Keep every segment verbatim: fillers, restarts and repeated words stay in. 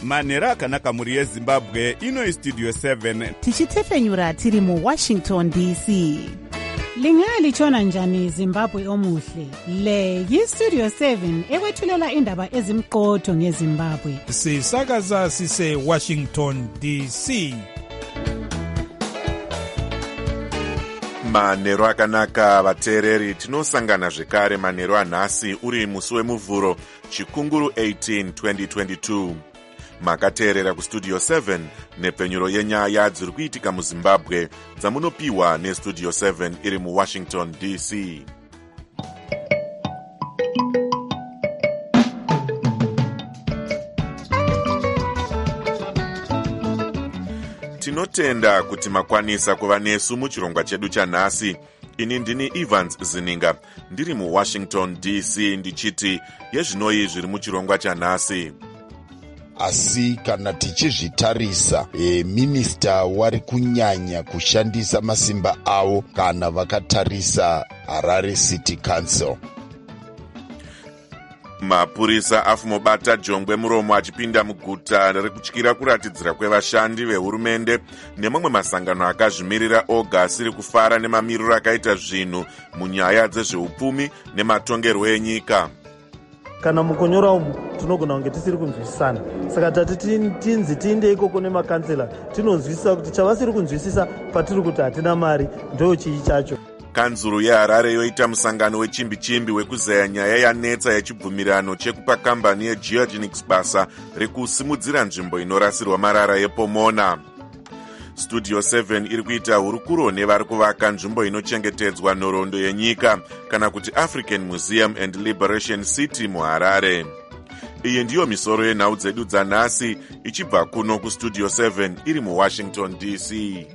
manhero akanaka mhuri yezimbabwe. Ino istudio seven tichitefenyura tiri muwashington D C. Lingalitshona njani Zimbabwe omuhle? Le yistudio seven ekwethulela indaba ezimqotho ngeZimbabwe. Sisakaza sise Washington D C. Manhero akanaka vateereri, tinosangana zvekare manhero anhasi uri musi wemuvhuro chikunguru eighteen twenty twenty-two. Makateerera kustudio seven nepfenyuro yenyaya dziri kuitika muZimbabwe dzamunopiwa nestudio seven iri muWashington D C. Tinotenda kuti makwanisa kuva nesu muchirongwa chedu chanhasi. Ini ndini Evans Zininga, ndiri muWashington D C ndichiti yezvinoi zviri muchirongwa chanhasi. Asi kana tichizvitarisa e, minista wari kunyanya kushandisa masimba avo kana vakatarisa Harare City Council. Mapurisa afumobata jongwe muromo achipinda muguta rekutyira kuratidzira kwevashandi vehurumende nemamwe masangano akazvimirira oga asiri kufara nemamiriro akaita zvinhu munyaya dzezveupfumi nematongerwo enyika. Kana mukonyora umu tinogona kunge tisiri kunzwisisana, saka tati tinzi tiinde ikoko nemakansela tinonzwisisa kuti chavasiri kunzwisisa patiri kuti hatina mari ndo chii chacho. Kanzuru yeHarare yoita musangano wechimbi-chimbi wekuzaya nyaya yanetsa yechibvumirano chekupa kambani yeGeogenics basa rekusimudzira nzvimbo inorasirwa marara yePomona. Studio seven iri kuita hurukuro nevari kuvaka nzvimbo inochengetedzwa nhoroondo yenyika kana kuti African Museum and Liberation City muHarare. Iyi ndiyo misoro yenhau dzedu dzanhasi ichibva kuno kustudio seven iri muWashington D C.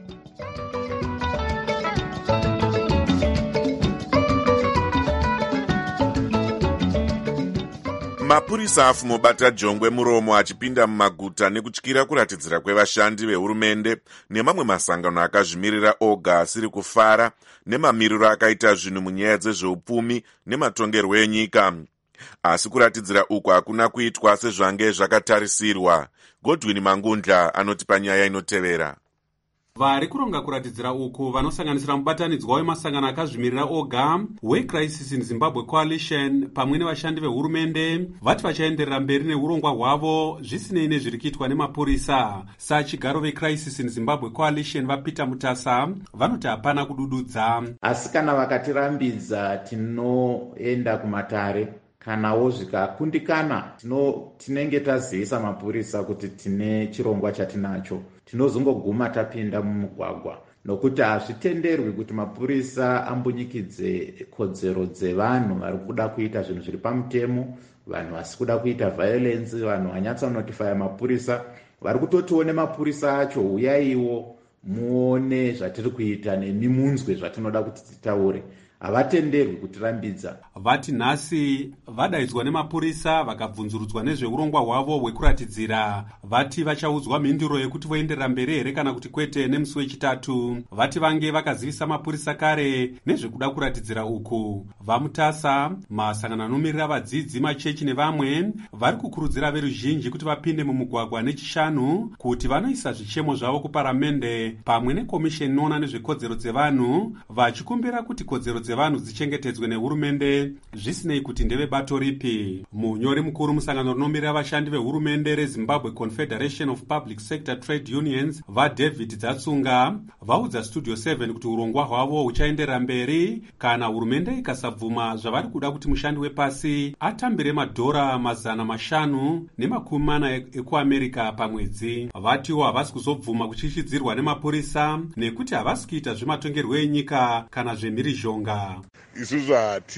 Mapurisa afumobata jongwe muromo achipinda mumaguta nekutyira kuratidzira kwevashandi vehurumende nemamwe masangano akazvimirira oga asiri kufara nemamiriro akaita zvinhu munyaya dzezveupfumi nematongerwo enyika. Asi kuratidzira uku hakuna kuitwa sezvange zvakatarisirwa. Godwin Mangundla anotipa nyaya inotevera. Vari kuronga kuratidzira uku vanosanganisira mubatanidzwa wemasangano akazvimirira oga weCrisis in Zimbabwe Coalition pamwe nevashandi vehurumende vati vachaenderera mberi neurongwa hwavo zvisinei nezviri kuitwa nemapurisa. Sachigaro veCrisis in Zimbabwe Coalition vaPeter Mutasa vanoti hapana kudududza. Asi kana vakatirambidza tinoenda kumatare, kanawo zvikakundikana tino tinenge tazivisa mapurisa kuti tine chirongwa chatinacho, tinozongoguma tapinda mumugwagwa, nokuti hazvitenderwi kuti mapurisa ambunyikidze kodzero dzevanhu vari kuda kuita zvinhu zviri pamutemo, vanhu vasi kuda kuita violence, vanhu vanyatsa notifaya mapurisa vari kutotiwo nemapurisa acho, uyaiwo muone zvatiri kuita nemi munzwe zvatinoda kuti titaure. Havatenderwi kutirambidza. Vati nhasi vadaidzwa nemapurisa vakabvunzurudzwa nezveurongwa hwavo hwekuratidzira. Vati vachaudzwa mhinduro yekuti voenderera mberi here kana kuti kwete nemusi wechitatu. Vati vange vakazivisa mapurisa kare nezvekuda kuratidzira uku. VaMutasa, masangano anomirira vadzidzi, machechi nevamwe vari kukurudzira veruzhinji kuti vapinde mumugwagwa nechishanu kuti vanoisa zvichemo zvavo kuparamende pamwe nekomisheni inoona nezvekodzero dzevanhu vachikumbira kuti kodzero dzevanhu dzichengetedzwe nehurumende zvisinei kuti ndevebato ripi. Munyori mukuru musangano rinomirira vashandi vehurumende reZimbabwe Confederation of Public Sector Trade Unions vaDavid Dzatsunga vaudza Studio seven kuti urongwa hwavo huchaenderera mberi kana hurumende ikasabvuma zvavari kuda kuti mushandi wepasi atambire madhora mazana mashanu nemakumi mana ekuAmerica pamwedzi. Vatiwo havasi kuzobvuma kuchichidzirwa nemapurisa nekuti havasi kuita zvematongerwo enyika kana zvemhirizhonga. Isusu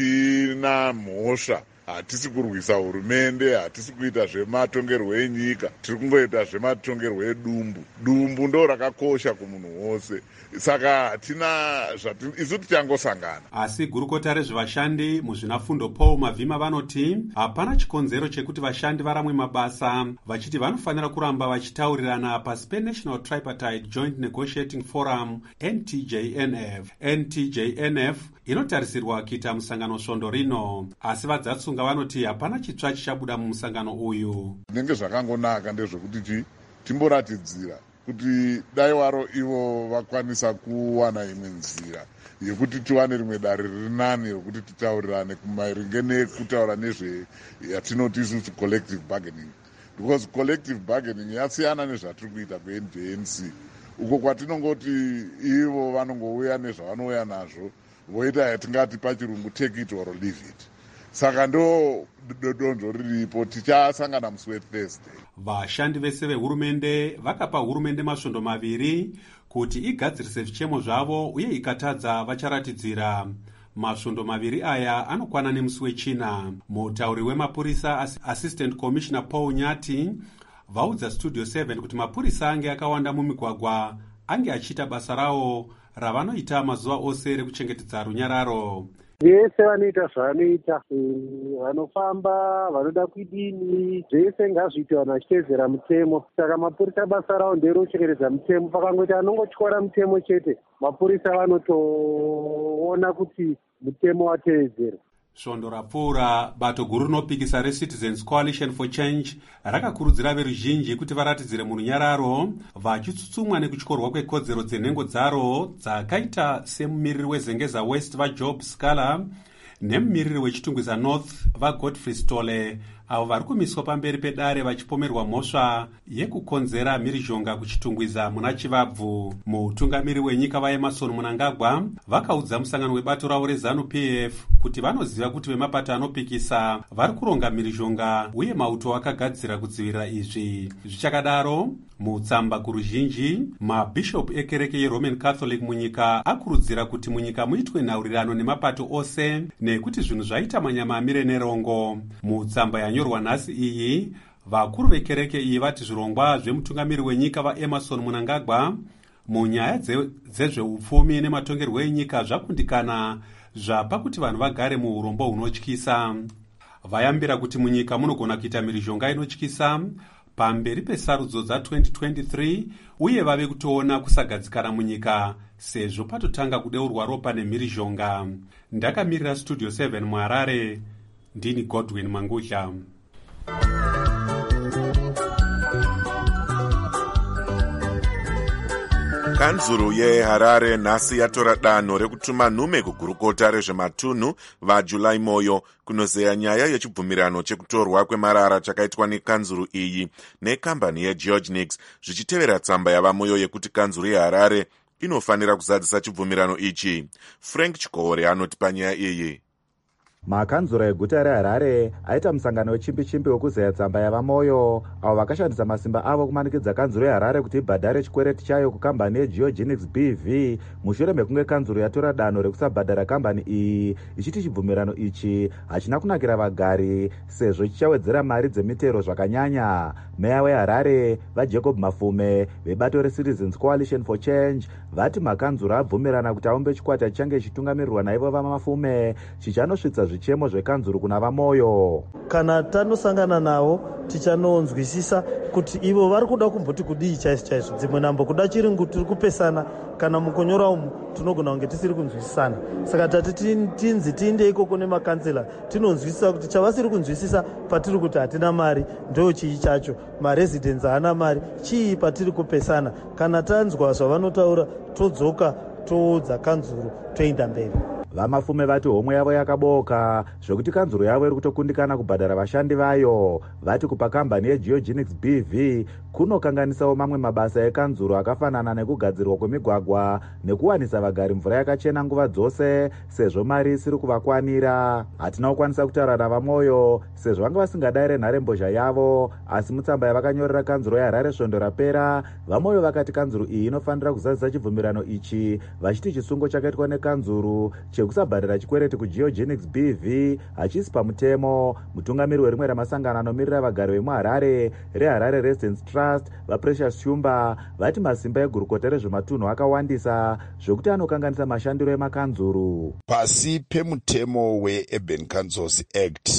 hatina mhosva, hatisi kurwisa hurumende, hatisi kuita zvematongerwo enyika, tiri kungoita zvematongerwo edumbu. Dumbu ndo rakakosha kumunhu wose, saka hatina zvati isu tichangosangana. Asi gurukota rezvevashandi muzvinafundo Paul Mavhima vanoti hapana chikonzero chekuti vashandi varamwe mabasa, vachiti vanofanira kuramba vachitaurirana pasi peNational Tripartite Joint Negotiating Forum N T J N F. N T J N F inotarisirwa kuita musangano svondo rino, asi vaDzatsunga mhirizhonga vanoti hapana chitsva chichabuda mumusangano uyu. Zvinenge zvakangonaka ndezvekuti timboratidzira kuti dai waro ivo vakwanisa kuwana imwe nzira yekuti tiwane rimwe dare riri nani rokuti titaurirane kumaringe nekutaura nezve yatinoti isusu collective bargaining, because collective bargaining yasiyana nezvatiri kuita ku-N D M C uko kwatinongoti ivo vanongouya nezvavanouya nazvo voita yatingati pachirungu take it or leave it. Saka ndo donzvo riripo, tichasangana musi weThursday. Vashandi vese vehurumende vakapa hurumende masvondo maviri kuti igadzirise zvichemo zvavo uye ikatadza vacharatidzira. Masvondo maviri aya anokwana nemusi wechina. Mutauri wemapurisa Assistant Commissioner Paul Nyati vaudza Studio seven kuti mapurisa ange akawanda mumigwagwa ange achiita basa rawo ravanoita mazuva ose rekuchengetedza runyararo. Vese vanoita zvavanoita, vanofamba, vanoda kudini, zvese ngazviite vanhu vachitevedzera mutemo. Saka mapurisa basa rawo nderokuchengetedza mutemo. Pakangoita anongotyora mutemo chete, mapurisa vanotoona kuti mutemo watevedzera. Svondo rapfuura, bato guru rinopikisa reCitizens Coalition for Change rakakurudzira veruzhinji kuti varatidzire murunyararo vachitsutsumwa nekutyorwa kwekodzero dzenhengo dzaro dzakaita semumiriri wezengeza West vaJob Scala nemumiriri wechitungwiza North vaGodfrey Stole, avo vari kumiswa pamberi pedare vachipomerwa mhosva yekukonzera mhirizhonga kuchitungwiza muna Chivabvu. Mutungamiri wenyika vaEmerson Mnangagwa vakaudza musangano webato ravo reZANU-P F kuti vanoziva kuti vemapato anopikisa vari kuronga mhirizhonga uye mauto akagadzira kudzivirira izvi. Zvichakadaro, mutsamba kuruzhinji, mabhishopu ekereke yeRoman Catholic munyika akurudzira kuti munyika muitwe nhaurirano nemapato ose nekuti zvinhu zvaita manyama amire nerongo. Mutsamba yanyorwa nhasi iyi, vakuru vekereke iyi vati zvirongwa zvemutungamiri wenyika vaEmerson Mnangagwa munyaya dzezveupfumi nematongerwo enyika zvakundikana zvapa kuti vanhu vagare muurombo hunotyisa. Vayambira kuti munyika munogona kuita mhirizhonga inotyisa pamberi pesarudzo dza twenty twenty-three uye vave kutoona kusagadzikana munyika sezvo patotanga kudeurwa ropa nemhirizhonga. Ndakamirira Studio seven muHarare, ndini Godwin Mangudla. Kanzuru yeHarare nhasi yatora danho rekutuma nhume kugurukota rezvematunhu vaJulai Moyo kunozeya nyaya yechibvumirano chekutorwa kwemarara chakaitwa nekanzuru iyi nekambani yeGeorgenix, zvichitevera tsamba yavaMoyo yekuti kanzuru yeHarare inofanira kuzadzisa chibvumirano ichi. Frank Chikore anoti panyaya iyi. Makanzura eguta reHarare aita musangano wechimbi-chimbi wekuzeya tsamba yavaMoyo, avo vakashandisa masimba avo kumanikidza kanzuru yeHarare kuti ibhadhare chikwereti chayo kukambani yeGeorgenix B V mushure mekunge kanzuru yatora danho rekusabhadhara kambani iyi, ichiti chibvumirano ichi hachina kunakira vagari sezvo chichawedzera mari dzemitero zvakanyanya. Meya weHarare vaJacob Mafume vebato reCitizens Coalition for Change vati makanzuru abvumirana kuti aumbe chikwata chichange chitungamirirwa naivo vaMafume chichanosvitsa zvichemo zvekanzuru kuna vaMoyo. Kana tanosangana navo tichanonzwisisa kuti ivo vari kuda kumboti kudii chaizvo chaizvo. Dzimwe nambo kuda chiringu tiri kupesana, kana mukunyora umu tinogona kunge tisiri kunzwisisana. Saka tati tinzi tiinde ikoko nemakansela tinonzwisisa kuti chavasiri kunzwisisa patiri kuti hatina mari ndo chii chacho, maresidents haana mari chii patiri kupesana. Kana tanzwa zvavanotaura todzoka toudza kanzuru toenda mberi. VaMafume vati homwe yavo yakaboka zvokuti kanzuru yavo iri kutokundikana kubhadhara vashandi vayo. Vati kupa kambani yeGeorgenix B V kunokanganisawo mamwe mabasa ekanzuru akafanana nekugadzirwa kwemigwagwa nekuwanisa vagari mvura yakachena nguva dzose sezvo mari isiri kuvakwanira. Hatina kukwanisa kutaura navaMoyo sezvo vanga vasingadare nharembozha yavo, asi mutsamba yavakanyorera kanzuru yeHarare svondo rapera, vaMoyo vakati kanzuru iyi inofanira kuzadzisa chibvumirano ichi, vachiti chisungo chakaitwa nekanzuru chekusabhadhara chikwereti kuGeorgenix B V hachisi pamutemo. Mutungamiri werimwe ramasangano anomirira vagari vemuHarare reHarare Residents Trust vaPrecious Shumba vati masimba egurukota rezvematunhu akawandisa zvokuti anokanganisa mashandiro emakanzuru. Pasi pemutemo weUrban Councils Act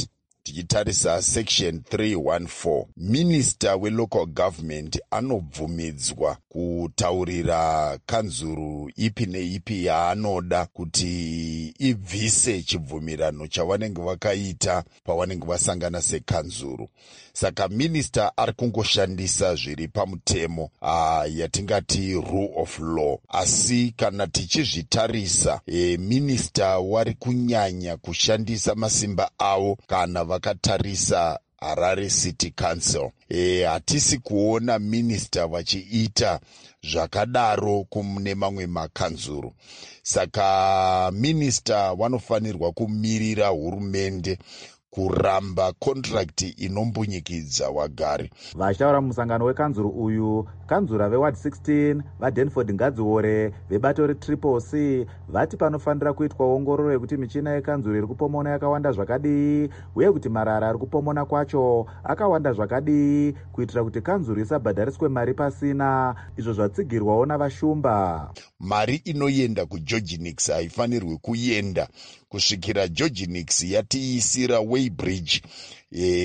tichitarisa section three fourteen, minista welocal government anobvumidzwa kutaurira kanzuru ipi neipi yaanoda kuti ibvise chibvumirano chavanenge vakaita pavanenge vasangana sekanzuru. Saka minista ari kungoshandisa zviri pamutemo uh, yatingati rule of law. Asi kana tichizvitarisa e, minista wari kunyanya kushandisa masimba avo kana vakatarisa Harare City Council. E, hatisi kuona minista vachiita zvakadaro kumune mamwe makanzuru. Saka minista vanofanirwa kumirira hurumende kuramba kontrakti inombunyikidza wagari. Vashtaura musangano wekanzuru uyu, kanzura veward sixteen, vaDenford Ngadziore, vebato retriple C, vati panofanira kuitwa ongororo yekuti michina yekanzuru iri kupomona yakawanda zvakadii, uye kuti marara ari kupomona kwacho akawanda zvakadii, kuitira kuti kanzuru isabhadhariswe mari pasina, izvo zvatsigirwawo navashumba. Mari inoyenda kuGeorge Nix haifanirwi kuyenda kusvikira George Nix yatiisira Weybridge e,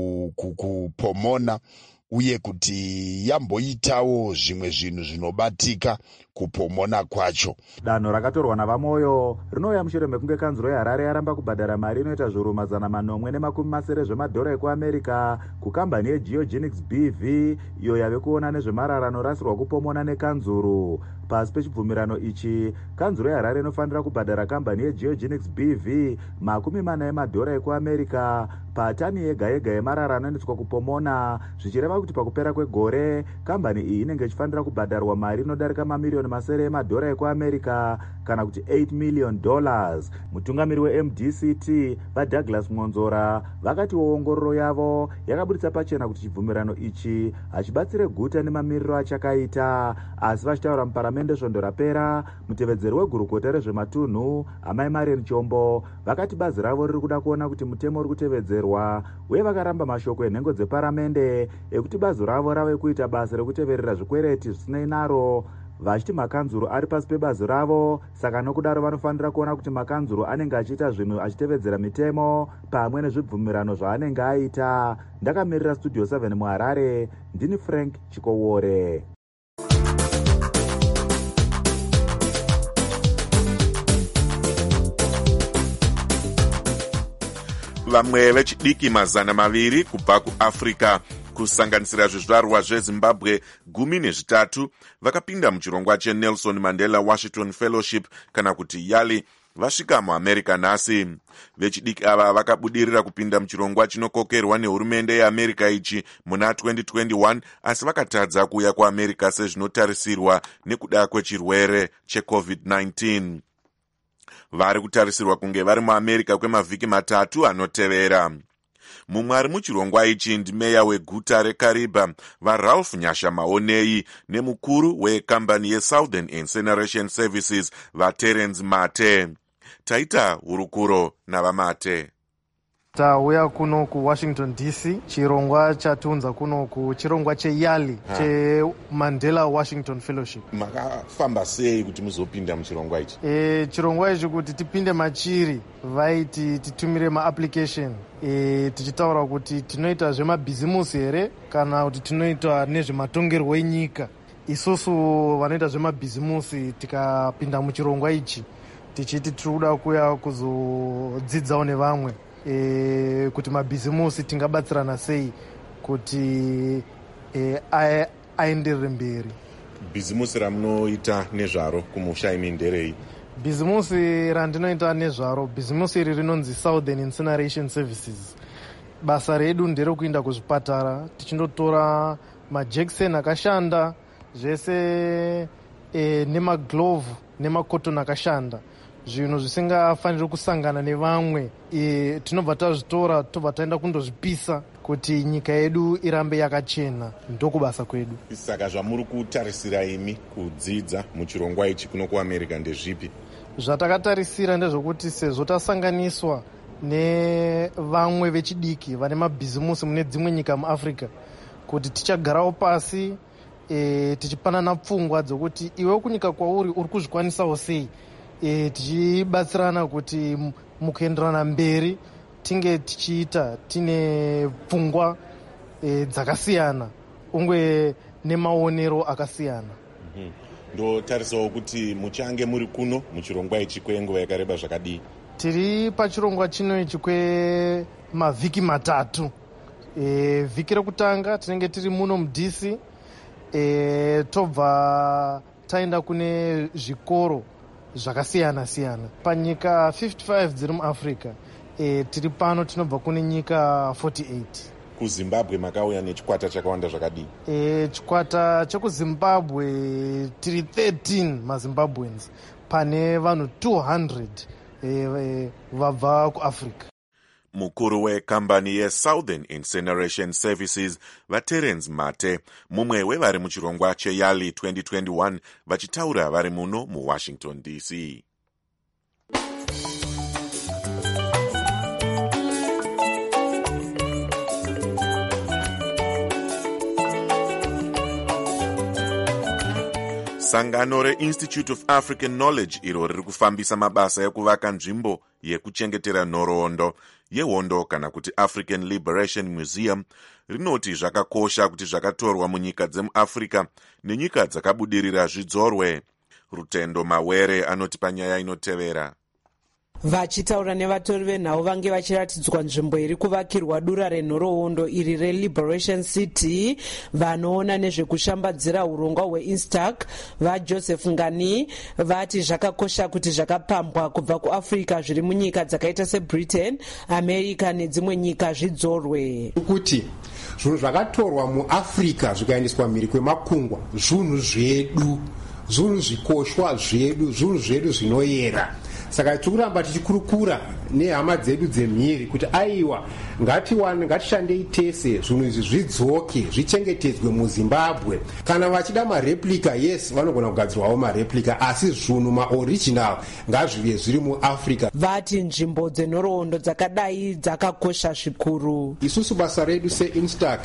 kupomona ku, ku uye kuti yamboitawo zvimwe zvinhu zvinobatika kupomona kwacho. Danho rakatorwa navamoyo rinouya mushure mekunge kanzuro yeHarare yaramba kubhadhara mari inoita zviuru mazana manomwe nemakumi masere zvemadhora ekuAmerica kukambani yeGeogenics B V iyo yave kuona nezvemarara anorasirwa kupomona nekanzuru. Pasi pechibvumirano ichi, kanzuro yeHarare inofanira kubhadhara kambani yeGeogenics B V makumi mana emadhora ekuAmerica patani yega yega yemarara anoendeswa kupomona, zvichireva kuti pakupera kwegore kambani iyi inenge ichifanira kubhadharwa mari inodarika mamiliyoni masere emadhora ekuAmerica kana kuti eight million dollars. Mutungamiri weM D C T vaDouglas Monzora vakati ongororo yavo yakabudisa pachena kuti chibvumirano ichi hachibatsire guta nemamiriro achakaita. Asi vachitaura muparamende svondo rapera, mutevedzeri wegurukota rezvematunhu Amai Marian Chombo vakati bazi ravo riri kuda kuona kuti mutemo uri kutevedzerwa, uye vakaramba mashoko enhengo dzeparamende ekuti bazi ravo rave kuita basa rekuteverera zvikwereti zvisinei naro, vachiti makanzuru ari pasi pebazi ravo. Saka nokudaro vanofanira kuona kuti makanzuru anenge achiita zvinhu achitevedzera mitemo pamwe nezvibvumirano zvaanenge aita. Ndakamirira Studio seven muHarare, ndini Frank Chikowore. Vamwe vechidiki mazana maviri kubva kuAfrica kusanganisira zvizvarwa zveZimbabwe gumi nezvitatu vakapinda muchirongwa cheNelson Mandela Washington Fellowship kana kuti YALI vasvika muAmerica nhasi. Vechidiki ava vakabudirira kupinda muchirongwa chinokokerwa nehurumende yeAmerica ichi muna twenty twenty-one, asi vakatadza kuuya kuAmerica sezvinotarisirwa nekuda kwechirwere checovid nineteen. Vari kutarisirwa kunge vari muAmerica kwemavhiki matatu anotevera. Mumwe ari muchirongwa ichi ndimeya weguta reKariba vaRalph Nyasha Maonei nemukuru wekambani yeSouthern Incineration Services vaTerence Mate. Taita hurukuro navamate. Tauya kuno kuWashington D C, chirongwa chatiunza kuno ku chirongwa cheYALI cheMandela Washington Fellowship. Makafamba sei kuti muzopinda muchirongwa ichi? E, chirongwa ichi kuti tipinde machiri vaiti titumire maapplication e, tichitaura kuti tinoita zvemabhizimusi here kana kuti tinoita nezvematongerwo enyika. Isusu vanoita zvemabhizimusi tikapinda muchirongwa ichi tichiti tiri kuda kuya kuzodzidzawo nevamwe E, kuti mabhizimusi tingabatsirana sei kuti e, aenderere mberi. Bhizimusi ramunoita nezvaro kumusha imi nderei? Bhizimusi randinoita nezvaro, bhizimusi iri rinonzi Southern Incineration Services. Basa redu nderekuinda kuzvipatara tichindotora majekiseni akashanda zvese e, nemaglove nemakotoni akashanda, zvinhu zvisingafaniri kusangana nevamwe. E, tinobva tazvitora tobva taenda kundozvipisa kuti nyika yedu irambe yakachena. Ndokubasa kwedu. Saka zvamuri kutarisira imi kudzidza muchirongwa ichi kuno kuAmerica ndezvipi? Zvatakatarisira ndezvokuti sezvo tasanganiswa nevamwe vechidiki vane mabhizimusi mune dzimwe nyika muAfrica, kuti tichagarawo pasi e, tichipanana pfungwa dzokuti iwe kunyika kwauri uri kuzvikwanisawo sei, e, tichibatsirana kuti mukuenderana mberi tinge tichiita tine pfungwa e, dzakasiyana ungwe nemaonero akasiyana. Mm-hmm. Ndotarisawo kuti muchange muri kuno muchirongwa ichi kwenguva yakareba zvakadii? Tiri pachirongwa chino ichi kwemavhiki matatu. E, vhiki rekutanga tinenge tiri muno mud c e, tobva taenda kune zvikoro zvakasiyana siyana panyika fifty-five dziri muafrica. E, tiri pano tinobva kune nyika forty-eight. kuzimbabwe makauya nechikwata chakawanda zvakadii? E, chikwata chekuzimbabwe tiri thirteen mazimbabweans pane vanhu two hundred e, e, vabva kuafrica. Mukuru wekambani yeSouthern Incineration Services vaTerence Mate, mumwe wevari muchirongwa cheYali twenty twenty-one, vachitaura vari muno muWashington D C. Sangano reInstitute of African Knowledge iro riri kufambisa mabasa ekuvaka nzvimbo yekuchengetera nhoroondo yehondo kana kuti African Liberation Museum rinoti zvakakosha kuti zvakatorwa munyika dzemuAfrica nenyika dzakabudirira zvidzorwe. Rutendo Mawere anoti panyaya inotevera. Vachitaura nevatori venhau vange vachiratidzwa nzvimbo iri kuvakirwa dura renhoroondo iri reLiberation City, vanoona nezvekushambadzira urongwa hweinstac vaJoseph Ngani vati zvakakosha kuti zvakapambwa kubva kuAfrica zviri munyika dzakaita seBritain, America nedzimwe nyika zvidzorwe. Kuti zvinhu zvakatorwa muAfrica zvikaendeswa mhiri kwemakungwa zvinhu zvedu, zvinhu zvikoshwa zvedu, zvinhu zvedu zvinoyera. Saka tikuramba tichikurukura nehama dzedu dzemhiri kuti aiwa ngatiwane ngatishandei tese zvinhu izvi zvidzoke zvichengetedzwe muZimbabwe. Kana vachida mareplica, yes, vanogona kugadzirwawo mareplica, asi zvinhu maoriginal ngazvive zviri muAfrica. Vati nzvimbo dzenhoroondo dzakadai dzakakosha zvikuru. Isusu basa redu seinstac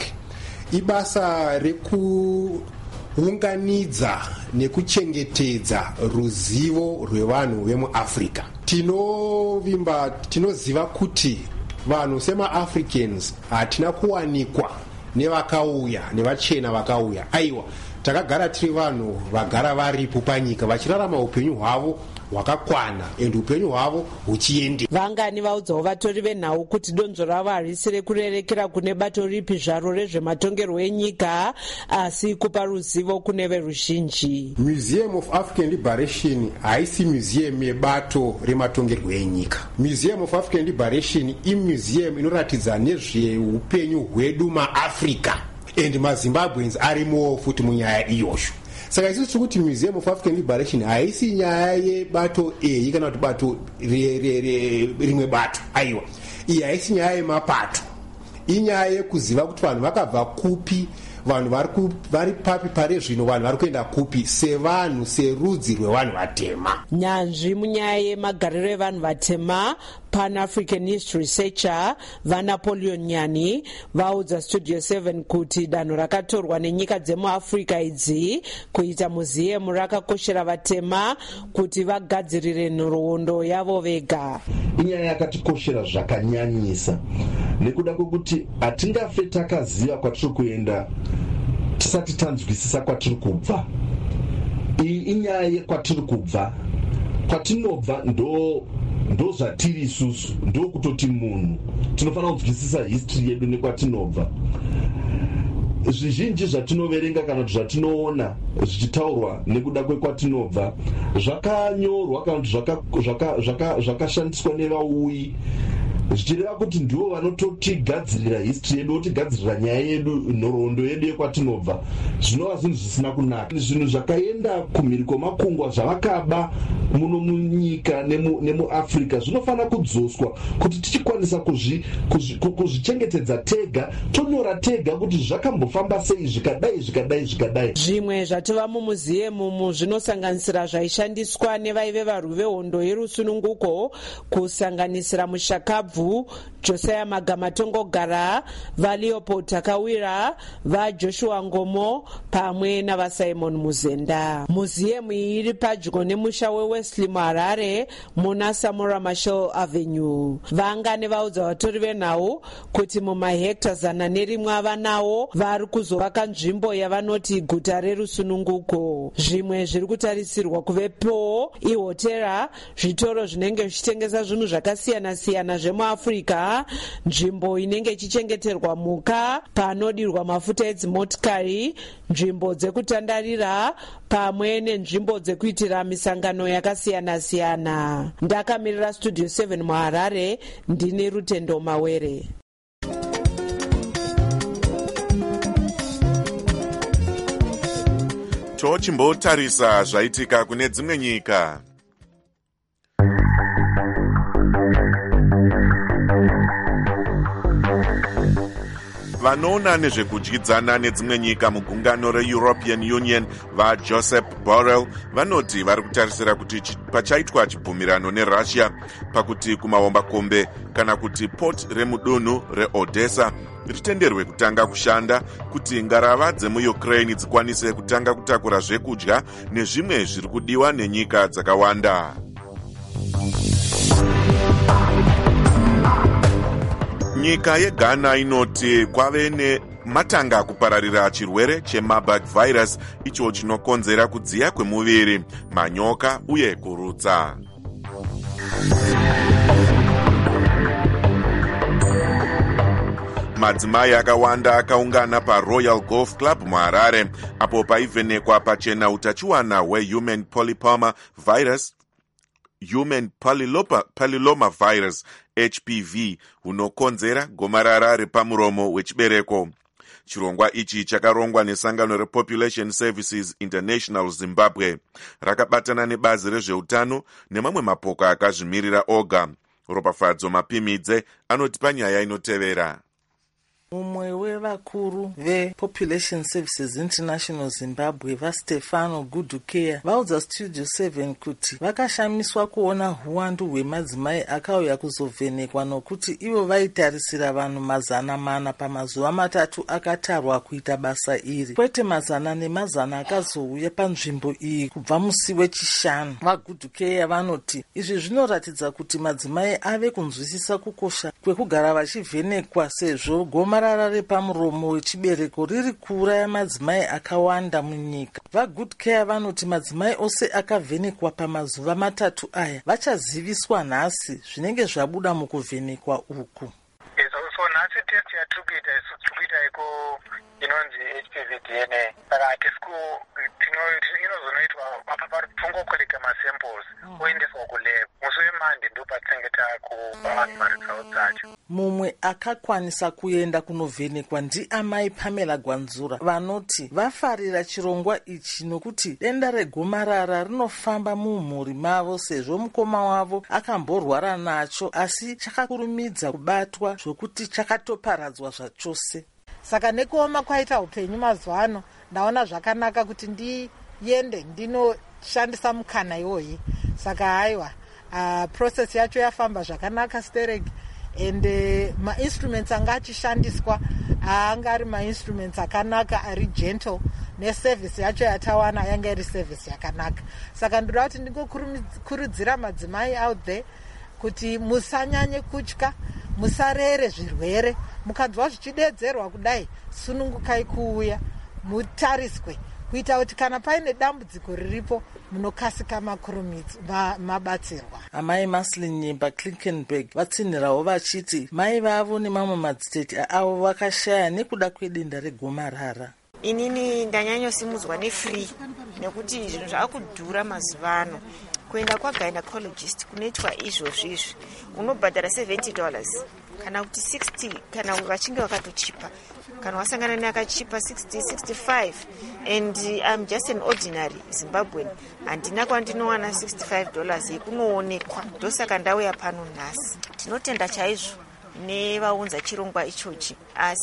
ibasa reku unganidza nekuchengetedza ruzivo rwevanhu vemuAfrica. Tinovimba tinoziva kuti vanhu semaAfricans hatina kuwanikwa nevakauya nevachena vakauya. Aiwa, takagara tiri vanhu vagara varipo panyika vachirarama upenyu hwavo hwakakwana ende upenyu hwavo huchiende. Vangani vaudzawo vatori venhau kuti donzvo ravo harisi rekurerekera kune bato ripi zvaro rezvematongerwo enyika, asi kupa ruzivo kune veruzhinji. Museum of African Liberation haisi museum yebato rematongerwo enyika. Museum of African Liberation imuseum inoratidza nezveupenyu hwedu maAfrica, and maZimbabweans arimo futi munyaya iyoyo. Saka isusu tiri kuti Museum of African Liberation haisi nyaya yebato eyi kana kuti bato rimwe bato. Aiwa, iyi haisi nyaya yemapato, inyaya yekuziva kuti vanhu vakabva kupi, vanhu vari papi pare zvino, vanhu vari kuenda kupi sevanhu, serudzi rwevanhu vatema. Nyanzvi munyaya yemagariro evanhu vatema Pan-African History Researcher vaNapoleon Nyani vaudza Studio seven kuti danho rakatorwa nenyika dzemuAfrica idzi kuita muziemu rakakoshera vatema kuti vagadzirire nhoroondo yavo vega. Inyaya yakatikoshera zvakanyanyisa nekuda kwekuti hatingafe takaziva kwatiri kuenda tisati tanzwisisa kwatiri kubva. Iyi inyaya yekwatiri kubva, kwatinobva ndo ndo zvatiri isusu, ndo kutoti munhu tinofanira kunzwisisa history yedu nekwatinobva. Zvizhinji zvatinoverenga kana kuti zvatinoona zvichitaurwa nekuda kwekwatinobva zvakanyorwa kana kuti zvakashandiswa nevauyi, zvichireva kuti ndivo vanototigadzirira history yedu, votigadzirira nyaya yedu, nhoroondo yedu yekwatinobva. Zvinova zvinhu zvisina kunaka. Zvinhu zvakaenda kumhiri kwemakungwa zvavakaba muno munyika nemuAfrica zvinofanira kudzoswa kuti tichikwanisa kuzvichengetedza tega, tonyora tega kuti zvakambofamba sei zvikadai zvikadai zvikadai. Zvimwe zvatova mumuziemu zvinosanganisira zvaishandiswa nevaive varwi vehondo yerusununguko kusanganisira mushakabvu Josiah Magamatongogara, vaLeopold Takawira, vaJoshua Ngomo pamwe navaSimon Muzenda. Muziemu iri padyo nemusha weWest Wesley muHarare muna Samora Machel Avenue. Vangane vaudza vatori venhau kuti mumahekta zana nerimwe avanawo vari kuzovaka nzvimbo yavanoti guta rerusununguko. Zvimwe zviri kutarisirwa kuvepo ihotera, zvitoro zvinenge zvichitengesa zvinhu zvakasiyana siyana zvemuAfrica, nzvimbo inenge ichichengeterwa muka, panodirwa mafuta edzimotikari, nzvimbo dzekutandarira pamwe nenzvimbo dzekuitira misangano yakasiyana siyana. Ndakamirira Studio seven muHarare, ndini Rutendo Mawere. tochimbotarisa zvaitika kune dzimwe nyika. Vanoona nezvekudyidzana nedzimwe nyika mugungano reEuropean Union vaJosep Borrell vanoti vari kutarisira kuti pachaitwa chibvumirano neRussia pakuti kumahombakombe kana kuti port remudunhu reOdessa ritenderwe kutanga kushanda kuti ngarava dzemuUkraine dzikwanise kutanga kutakura zvekudya nezvimwe zviri kudiwa nenyika dzakawanda. Nyika yeGhana inoti kwave nematanga kupararira chirwere cheMarburg virus icho chinokonzera kudziya kwemuviri, manyoka uye kurutsa. Madzimai akawanda akaungana paRoyal Golf Club muHarare apo paivhenekwa pachena utachiwana hwehuman polypoma virus human papilloma virus H P V hunokonzera gomarara repamuromo wechibereko. Chirongwa ichi chakarongwa nesangano rePopulation Services International Zimbabwe, rakabatana nebazi rezveutano nemamwe mapoka akazvimirira oga. Ropafadzo Mapimidze anoti panyaya inotevera. Mumwe wevakuru vePopulation Services International Zimbabwe vaStefano Gudukea vaudza Studio seven kuti vakashamiswa kuona huwandu hwemadzimai akauya kuzovhenekwa nokuti ivo vaitarisira vanhu mazana mana pamazuva matatu akatarwa kuita basa iri, kwete mazana nemazana akazouya panzvimbo iyi kubva musi wechishanu. VaGudukea vanoti izvi zvinoratidza kuti madzimai ave kunzwisisa kukosha kwekugara vachivhenekwa sezvo goma gomarara repamuromo wechibereko riri kuuraya madzimai akawanda munyika. VaGoodcare vanoti madzimai ose akavhenekwa pamazuva matatu aya vachaziviswa nhasi zvinenge zvabuda mukuvhenekwa uku. So nhasi test yatikuita tikuita iko inonzi H P V D N A. Saka hatisku inozonoitwa apa pari tungokolekta masamples oendeswa kulab. Musi weMonday ndo patinenge takupa results dzacho. Mumwe akakwanisa kuenda kunovhenekwa ndiamai Pamela Gwanzura vanoti vafarira chirongwa ichi nokuti denda regomarara rinofamba mumhuri mavo sezvo mukoma wavo akamborwara nacho asi chakakurumidza kubatwa zvokuti chakatoparadzwa zvachose. Saka nekuoma kwaita upenyu mazuva ano ndaona zvakanaka kuti ndiende ndinoshandisa mukana iwoyi. Saka haiwa uh, process yacho yafamba zvakanaka stereki and uh, ma-instruments anga achishandiswa anga ari ma-instruments akanaka ari gentle neservice yacho yatawana yanga iri service yakanaka. Saka ndoda kuti ndingokurudzira madzimai out there kuti musanyanye kutya, musarere zvirwere, mukanzwa zvichidedzerwa kudai sunungukai kuuya mutariswe kuita kuti kana paine dambudziko riripo munokasika makurumidza mabatsirwa. Amai Maslin Nyimba Klinkenberg vatsinhirawo vachiti mai vavo nemamwe madzitete avo vakashaya nekuda kwedenda regomarara. Inini ndanyanyosimudzwa nefree nekuti zvinhu zvakudhura mazuva ano. Kuenda kwagynecologist kunoitwa izvozvo izvi unobhadhara seventy dollars kana kuti sixty kana vachinge vakatochipa, kana wasangana neakachipa sixty, sixty-five, and I'm just an ordinary Zimbabwean handina kwandinowana sixty-five dollars yekunoonekwa. Ndosaka ndauya pano nhasi. Tinotenda chaizvo nevaunza chirongwa ichochi,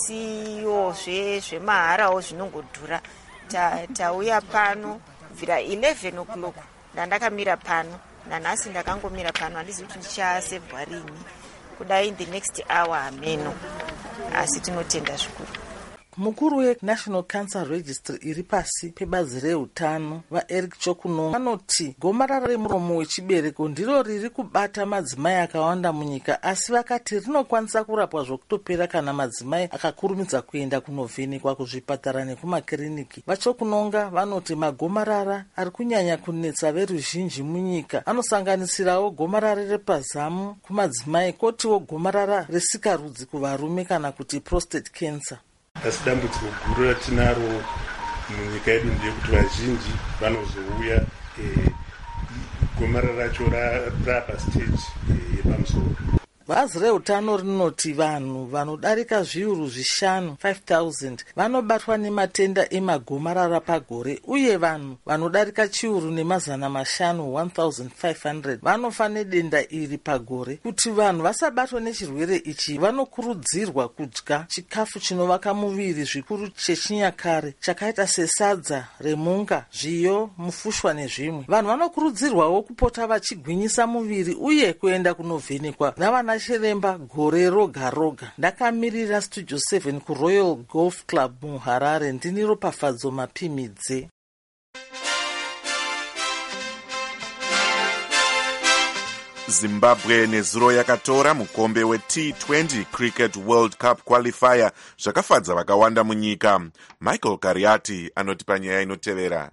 asiwo zvemaharawo zvinongodhura. Tauya pano bvira eleven o'clock ndandakamira pano, nanhasi ndakangomira pano, handizi kuti ndichasevhwa rini kudai in the next hour hameno, asi tinotenda zvikuru. mukuru wenational cancer registry iri pasi pebazi reutano vaeric chokunonga vanoti gomarara remuromo wechibereko ndiro riri kubata madzimai akawanda munyika, asi vakati rinokwanisa kurapwa zvokutopera kana madzimai akakurumidza kuenda kunovhenekwa kuzvipatara nekumakiriniki. Vachokunonga vanoti magomarara ari kunyanya kunetsa veruzhinji munyika anosanganisirawo gomarara repazamu kumadzimai, kotiwo gomarara resikarudzi kuvarume kana kuti prostate cancer. Asi dambudziko guru ratinaro munyika yedu ndeyekuti vazhinji vanozouya e, gomarara racho rapa stage yepamusoro. Bazi reutano rinoti vanhu vanodarika zviuru zvishanu five thousand vanobatwa nematenda emagomarara pagore, uye vanhu vanodarika chiuru nemazana mashanu one thousand five hundred vanofa nedenda iri pagore. Kuti vanhu vasabatwa nechirwere ichi vanokurudzirwa kudya chikafu chinovaka muviri, zvikuru chechinyakare chakaita sesadza remunga, zviyo, mufushwa nezvimwe. Vanhu vanokurudzirwawo kupota vachigwinyisa muviri uye kuenda kunovhenekwa navana chiremba gore roga roga. Ndakamirira Studio seven kuRoyal Golf Club muHarare. Ndini Ropafadzo Mapimidze. Zimbabwe nezuro yakatora mukombe we T twenty Cricket World Cup qualifier zvakafadza vakawanda munyika. Michael Kariati anoti panyaya inotevera.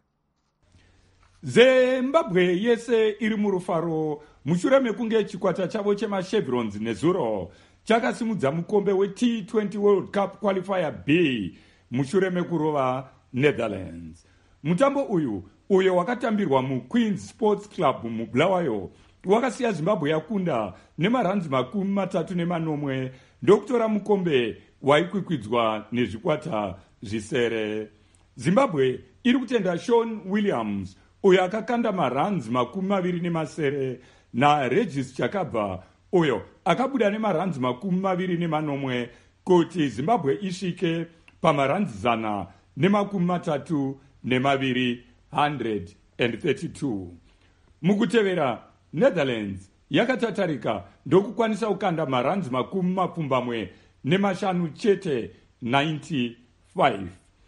Zimbabwe yese iri murufaro mushure mekunge chikwata chavo chemashevrons nezuro chakasimudza mukombe we T twenty World Cup qualifier B mushure mekurova Netherlands. Mutambo uyu uyo wakatambirwa muQueen's Sports Club muBulawayo wakasiya Zimbabwe yakunda nemaranzi makumi matatu nemanomwe ndokutora mukombe waikwikwidzwa nezvikwata zvisere. Zimbabwe iri kutenda Sean Williams uyo akakanda maranzi makumi maviri nemasere naRegis Chakabva uyo akabuda nemaranzi makumi maviri nemanomwe kuti Zimbabwe isvike pamaranzi zana nemakumi matatu nemaviri one hundred thirty-two. Mukutevera Netherlands yakatatarika ndokukwanisa kukanda maranzi makumi mapfumbamwe nemashanu chete ninety-five.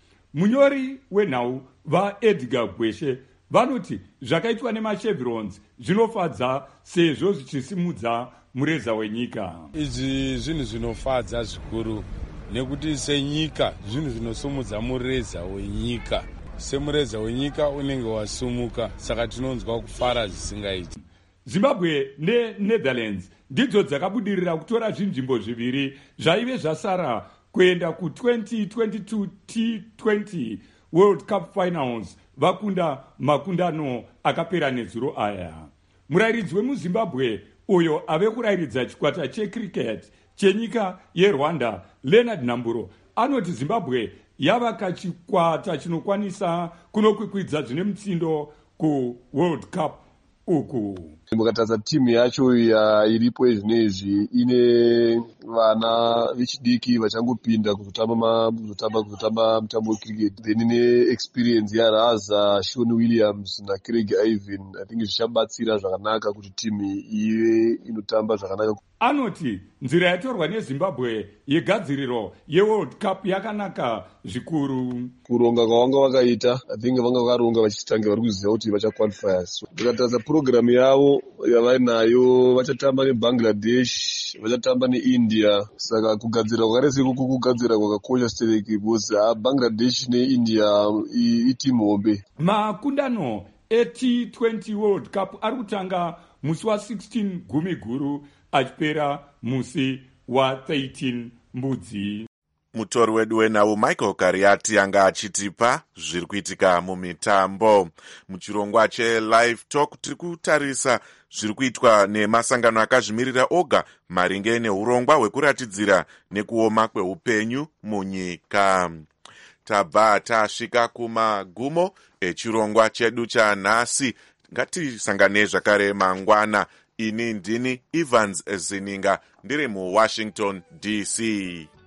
Munyori wenhau vaEdgar Gweshe vanoti zvakaitwa nemashevrons zvinofadza sezvo zvichisimudza mureza wenyika. Izvi zvinhu zvinofadza zvikuru nekuti senyika zvinhu zvinosumudza mureza wenyika. Semureza wenyika unenge wasumuka, saka tinonzwa kufara zvisingaiti. Zimbabwe neNetherlands ndidzo dzakabudirira kutora zvinzvimbo zviviri zvaive zvasara kuenda ku twenty twenty-two T twenty World Cup Finals vakunda makundano akapera nezuro aya. Murayiridzi wemuZimbabwe uyo ave kurayiridza chikwata checricket chenyika yeRwanda Leonard Namburo anoti Zimbabwe yavaka chikwata chinokwanisa kunokwikwidza zvine mutsindo ku World Cup uku. Mukataza timu yacho ya iripo izvinezvi ine vana vechidiki vachangopinda kuzotamba kuzotamba kuzotamba mutambo wecricket, then ine experience yaRaza, Sean Williams na Craig Ivan. I think zvichabatsira zvakanaka kuti timu ive inotamba zvakanaka. Anoti nzira yatorwa neZimbabwe yegadziriro yeWorld Cup yakanaka zvikuru. Kuronga kwavanga vakaita, I think vanga vakaronga vachitanga vari kuziva kuti vachaqualifiers. Mukataza program yavo yavainayo vachatamba neBangladesh, vachatamba neIndia. Saka kugadzira kwakarese kuku kugadzira kwakakosha stereki because Bangladesh neIndia itimu hombe. Makundano e-T twenty World Cup ari kutanga musi wa sixteen gumi guru achipera musi wa thirteen mbudzi. Mutori wedu wenhau Michael Kariati anga achitipa zviri kuitika mumitambo. Muchirongwa cheLive Talk tiri kutarisa zviri kuitwa nemasangano akazvimirira oga maringe neurongwa hwekuratidzira nekuoma kweupenyu munyika. Tabva tasvika kumagumo echirongwa chedu chanhasi. Ngatisangane zvakare mangwana. Ini ndini Evans Zininga ndiri muWashington D C.